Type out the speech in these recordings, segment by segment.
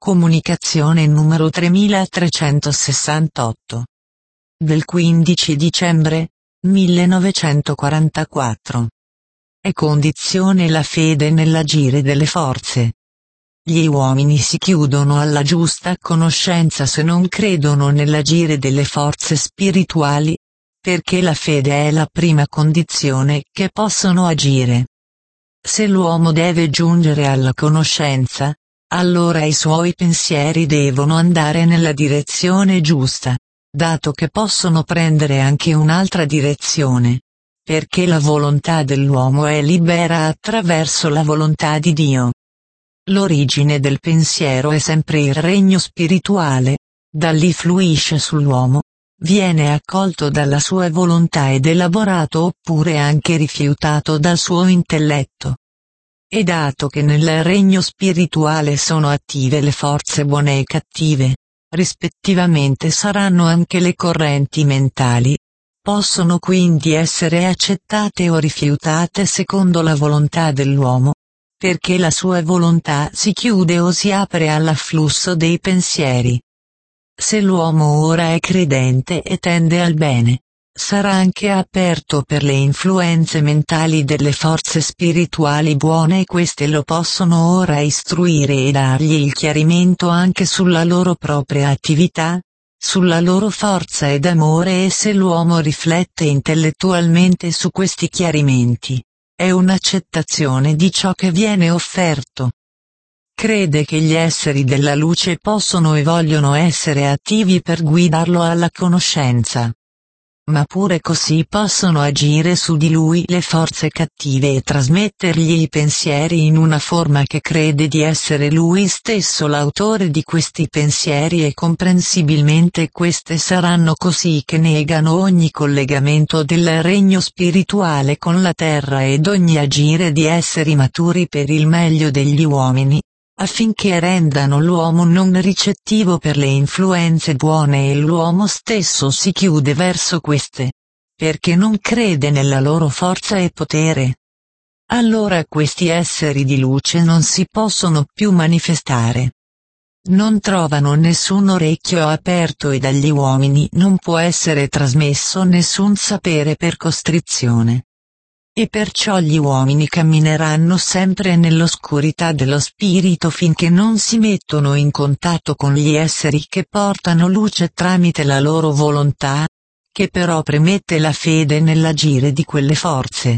Comunicazione numero 3368. Del 15 dicembre 1944. È condizione la fede nell'agire delle forze. Gli uomini si chiudono alla giusta conoscenza se non credono nell'agire delle forze spirituali, perché la fede è la prima condizione che possono agire. Se l'uomo deve giungere alla conoscenza, allora i suoi pensieri devono andare nella direzione giusta, dato che possono prendere anche un'altra direzione, perché la volontà dell'uomo è libera attraverso la volontà di Dio. L'origine del pensiero è sempre il regno spirituale, da lì fluisce sull'uomo, viene accolto dalla sua volontà ed elaborato oppure anche rifiutato dal suo intelletto. E dato che nel regno spirituale sono attive le forze buone e cattive, rispettivamente saranno anche le correnti mentali, possono quindi essere accettate o rifiutate secondo la volontà dell'uomo, perché la sua volontà si chiude o si apre all'afflusso dei pensieri. Se l'uomo ora è credente e tende al bene, sarà anche aperto per le influenze mentali delle forze spirituali buone e queste lo possono ora istruire e dargli il chiarimento anche sulla loro propria attività, sulla loro forza ed amore, e se l'uomo riflette intellettualmente su questi chiarimenti, è un'accettazione di ciò che viene offerto. Crede che gli esseri della luce possono e vogliono essere attivi per guidarlo alla conoscenza. Ma pure così possono agire su di lui le forze cattive e trasmettergli i pensieri in una forma che crede di essere lui stesso l'autore di questi pensieri, e comprensibilmente queste saranno così che negano ogni collegamento del regno spirituale con la terra ed ogni agire di esseri maturi per il meglio degli uomini, affinché rendano l'uomo non ricettivo per le influenze buone, e l'uomo stesso si chiude verso queste, perché non crede nella loro forza e potere. Allora questi esseri di luce non si possono più manifestare. Non trovano nessun orecchio aperto e dagli uomini non può essere trasmesso nessun sapere per costrizione. E perciò gli uomini cammineranno sempre nell'oscurità dello spirito finché non si mettono in contatto con gli esseri che portano luce tramite la loro volontà, che però premette la fede nell'agire di quelle forze.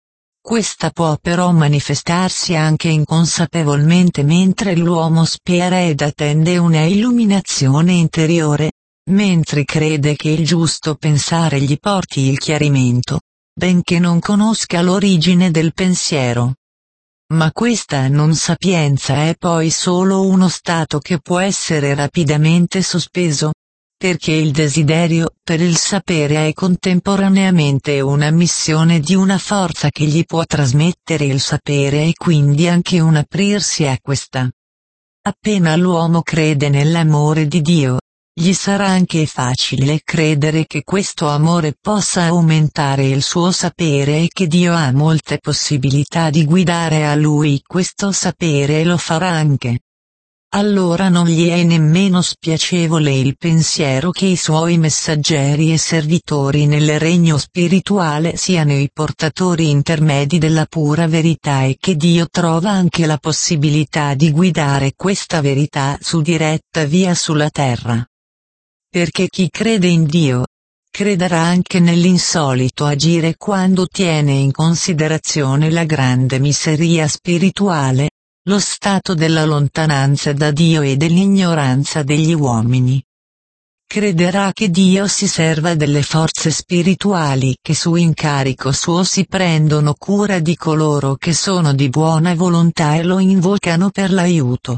Questa può però manifestarsi anche inconsapevolmente mentre l'uomo spera ed attende una illuminazione interiore, mentre crede che il giusto pensare gli porti il chiarimento, benché non conosca l'origine del pensiero. Ma questa non sapienza è poi solo uno stato che può essere rapidamente sospeso, perché il desiderio per il sapere è contemporaneamente una missione di una forza che gli può trasmettere il sapere e quindi anche un aprirsi a questa. Appena l'uomo crede nell'amore di Dio, gli sarà anche facile credere che questo amore possa aumentare il suo sapere e che Dio ha molte possibilità di guidare a lui questo sapere, e lo farà anche. Allora non gli è nemmeno spiacevole il pensiero che i suoi messaggeri e servitori nel regno spirituale siano i portatori intermedi della pura verità, e che Dio trova anche la possibilità di guidare questa verità su diretta via sulla terra. Perché chi crede in Dio, crederà anche nell'insolito agire quando tiene in considerazione la grande miseria spirituale, lo stato della lontananza da Dio e dell'ignoranza degli uomini. Crederà che Dio si serva delle forze spirituali che su incarico suo si prendono cura di coloro che sono di buona volontà e lo invocano per l'aiuto.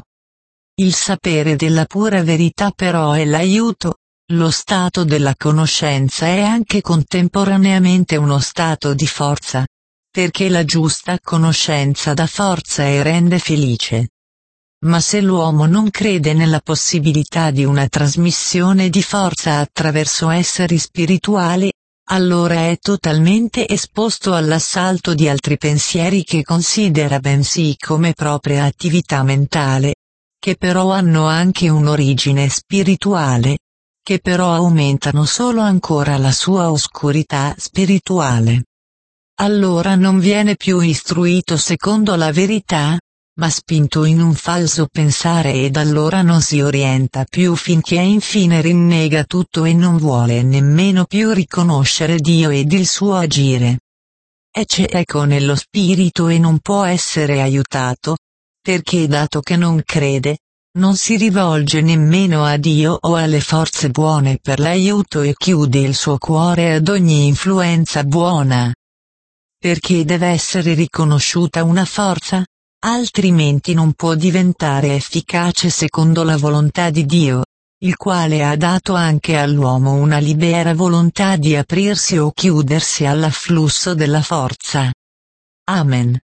Il sapere della pura verità però è l'aiuto. Lo stato della conoscenza è anche contemporaneamente uno stato di forza, perché la giusta conoscenza dà forza e rende felice. Ma se l'uomo non crede nella possibilità di una trasmissione di forza attraverso esseri spirituali, allora è totalmente esposto all'assalto di altri pensieri che considera bensì come propria attività mentale, che però hanno anche un'origine spirituale, che però aumentano solo ancora la sua oscurità spirituale. Allora non viene più istruito secondo la verità, ma spinto in un falso pensare, ed allora non si orienta più finché infine rinnega tutto e non vuole nemmeno più riconoscere Dio ed il suo agire. È cieco nello spirito e non può essere aiutato, perché dato che non crede, non si rivolge nemmeno a Dio o alle forze buone per l'aiuto e chiude il suo cuore ad ogni influenza buona. Perché deve essere riconosciuta una forza, altrimenti non può diventare efficace secondo la volontà di Dio, il quale ha dato anche all'uomo una libera volontà di aprirsi o chiudersi all'afflusso della forza. Amen.